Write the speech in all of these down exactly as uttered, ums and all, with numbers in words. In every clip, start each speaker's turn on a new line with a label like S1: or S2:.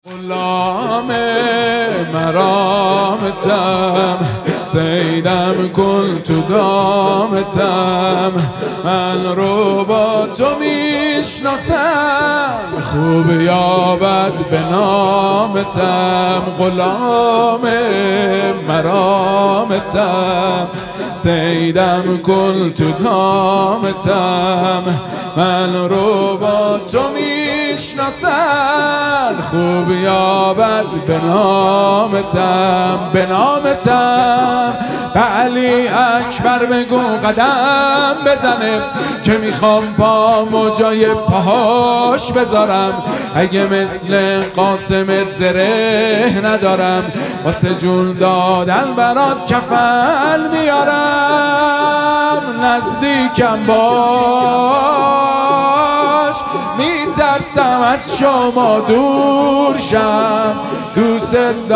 S1: غلام مرامتم سیدم کن تو دامتم، من رو با تو میشناسم خوب یا بد به نامتم. غلام مرامتم سیدم کن تو دامتم، من رو با تو میشناسم خوب یا بد به نامتم. به نامتم به علی اکبر بگو قدم بزنه که میخوام پامو جای پاهاش بذارم. اگه مثل قاسمت زره ندارم واسه جون دادن برات کفن میارم. نزدیکم باش میترسم از شما دور شم، دوست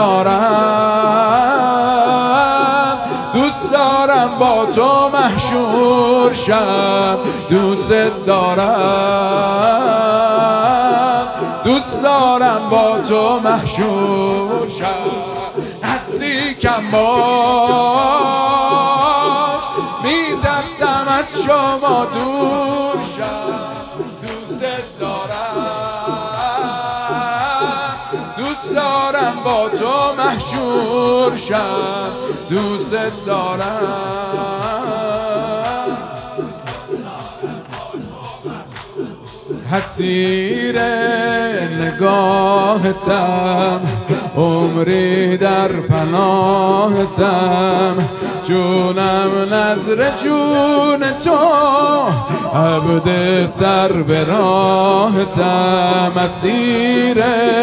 S1: دارم دوست دارم با تو محشور شم، دوست دارم دوست دارم با تو محشور شم. نزدیکم باش میترسم از شما دور شم، دوست دارم دوست دارم با تو محشور شم، دوست دارم. حسیر نگاهتم عمری در پناهتم، جونم نظر جون تو عبد سر به راهتم. اسیر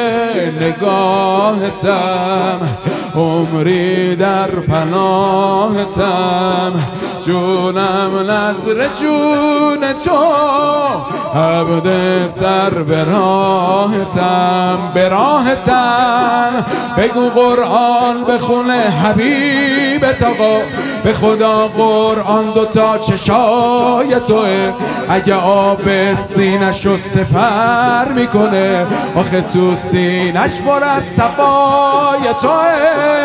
S1: نگاهتم عمری در پناهتم، جونم نظر جون تو عبد سر به راهتم. به راهتم بگو قرآن بخونه حبیبت آقا، به خدا قرآن دوتا چشای توه، اگه آب سینشو سپر میکنه آخه تو سینش پر از صفای توه.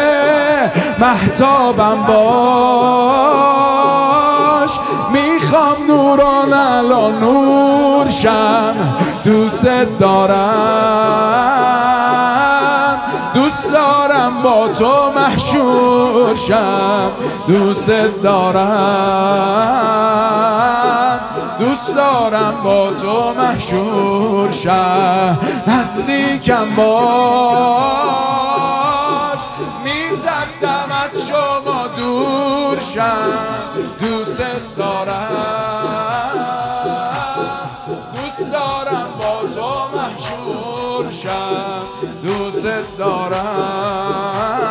S1: مهتابم باش میخوام نوران الان نور شم، دوست دارم دوست دارم با تو محشور شم، دوست دارم دوست دارم با تو محشور شم. نزدیکم باش میترسم از شما دور شم، دوست دارم دوست دارم با تو محشور شم، دوست دارم.